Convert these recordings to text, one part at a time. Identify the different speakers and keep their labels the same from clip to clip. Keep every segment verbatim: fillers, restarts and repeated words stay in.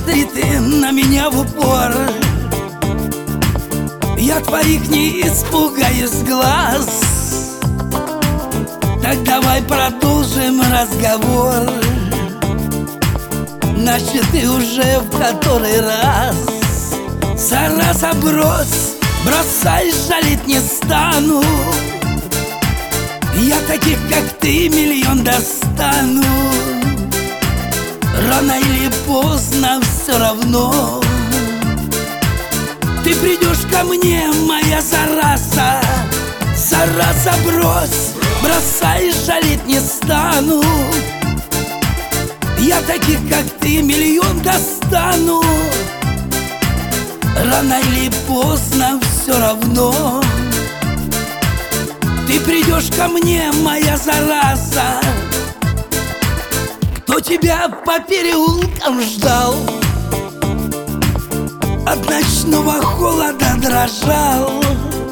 Speaker 1: посмотри ты на меня в упор, я твоих не испугаюсь глаз. Так давай продолжим разговор, начал ты уже в который раз. Зараза, брось, бросай, жалеть не стану. Я таких, как ты, миллион достану. Рано или поздно все равно ты придешь ко мне, моя зараза. Зараза, брось, бросай, жалеть не стану. Я таких, как ты, миллион достану. Рано или поздно все равно ты придешь ко мне, моя зараза. Кто тебя по переулкам ждал, от ночного холода дрожал,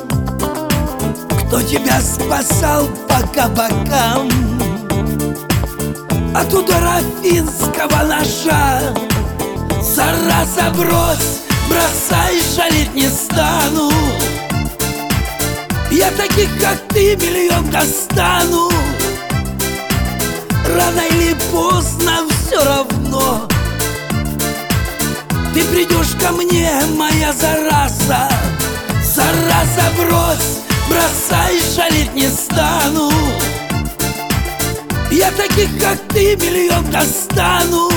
Speaker 1: кто тебя спасал по кабакам от удара финского ножа. Зараза, брось, бросай, жалеть не стану. Я таких, как ты, миллион достану. Рано или поздно все равно ты придешь ко мне, моя зараза. Зараза, брось, бросай, жалеть не стану. Я таких, как ты, миллион достану.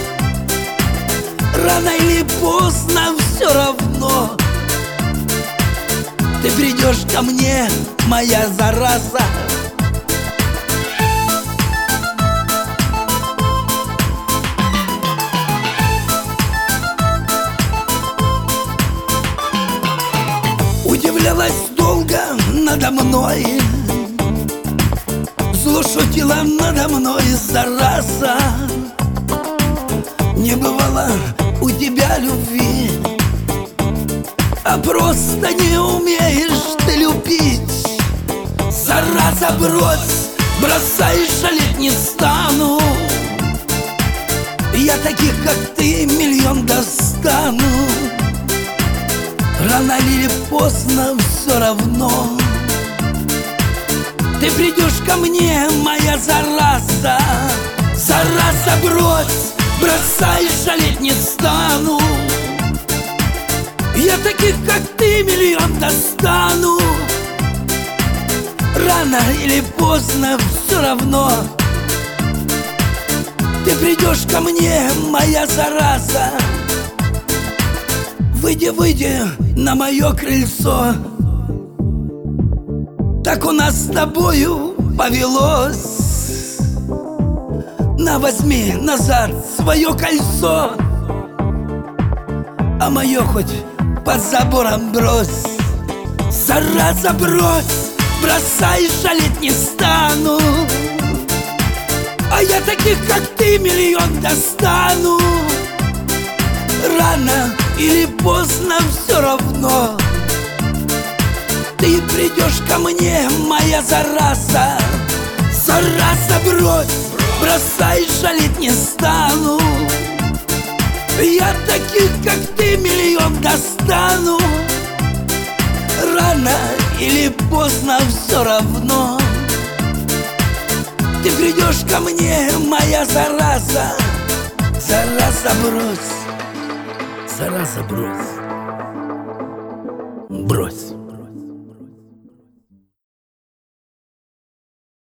Speaker 1: Рано или поздно все равно ты придешь ко мне, моя зараза. Удивлялась долго надо мной, зло шутила надо мной, зараза. Не бывало у тебя любви, а просто не умеешь ты любить. Зараза, брось, бросай, жалеть не стану. Я таких, как ты, миллион достану. Рано или поздно все равно ты придешь ко мне, моя зараза. Зараза, брось, бросай, жалеть не стану. Я таких, как ты, миллион достану. Рано или поздно все равно ты придешь ко мне, моя зараза. Выйди, выйди на мое крыльцо, так у нас с тобою повелось. На, возьми назад свое кольцо, а мое хоть под забором брось. Зараза, брось, бросай, жалеть не стану. А я таких, как ты, миллион достану. Рано или поздно все равно ты придешь ко мне, моя зараза. Зараза, брось, бросай, жалеть не стану. Я таких, как ты, миллион достану. Рано или поздно все равно ты придешь ко мне, моя зараза. Зараза, брось, зараза, брось, брось.